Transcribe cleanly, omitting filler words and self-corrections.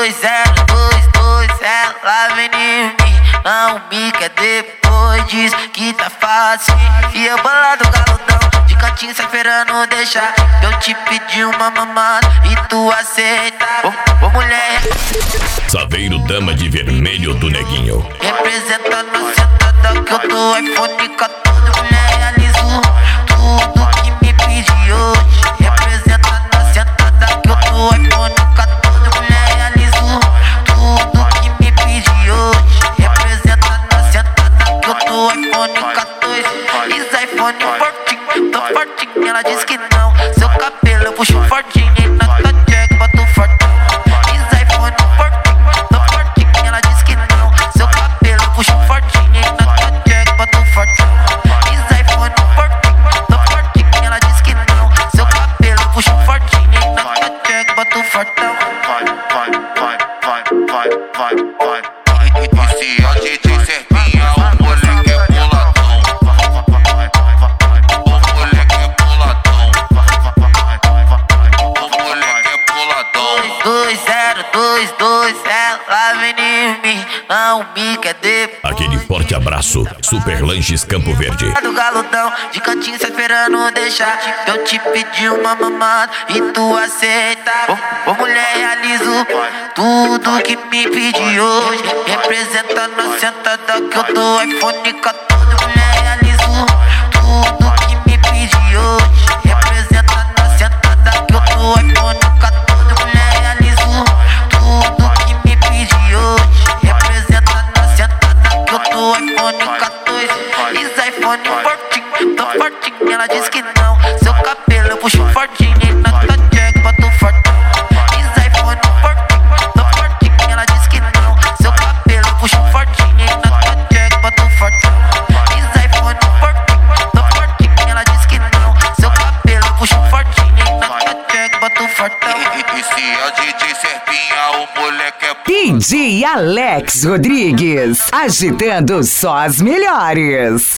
2022, ela vem em mim, não me quer depois, diz que tá fácil. E eu bolado galudão, de cantinho sai esperando deixar eu te pedir uma mamada e tu aceita. Ô mulher, Saveiro Dama de Vermelho do Neguinho, representando a sentada que eu dou iPhone 14, mulher realizo tudo que me pediu hoje. Representando a sentada que eu dou iPhone 14, mulher realizo tudo que me pediu hoje. Representando a sentada que eu dou iPhone 14, diz iPhone fortinho, tô fortinho, ela diz que não. Seu cabelo eu puxo fortinho e na tua jack boto fortinho. Diz iPhone fortinho, tô fortinho, ela diz que não. Seu cabelo eu puxo fortinho e na tua jack boto fortinho. Diz iPhone fortinho, tô fortinho, ela diz que não. Seu cabelo eu puxo fortinho e na tua jack boto fortão. Esse é o DJ Serpinha, o moleque é boladão. O moleque é boladão. O moleque é boladão. 2022, ela vem em mim, não me quer depois. aquele forte abraço. Super Lanches Campo Verde. Do galudão, de cantinho sai esperando deixar eu te pedir uma mamada e tu aceita. Ô mulher, realizo tudo que me pediu hoje. Representando a sentada que eu dou iPhone 14, mulher, realizo tudo que me pediu hoje. Representando a sentada que eu dou iPhone 14, mulher, realizo tudo que me pediu hoje. Representando a sentada que eu dou iPhone 14, diz iPhone fortinho, tô fortinho, ela diz que não. Seu cabelo eu puxo fortinho e na tua jack boto fortinho. Diz iPhone fortinho, tô fortinho, ela diz que não. Seu cabelo eu puxo fortinho e na tua jack boto fortinho. Diz iPhone fortinho, tô fortinho, ela diz que não. Seu cabelo eu puxo fortinho e na tua jack boto fortão. Esse é o DJ Serpinha, o moleque é DJ Alex Rodrigues, agitando só as melhores.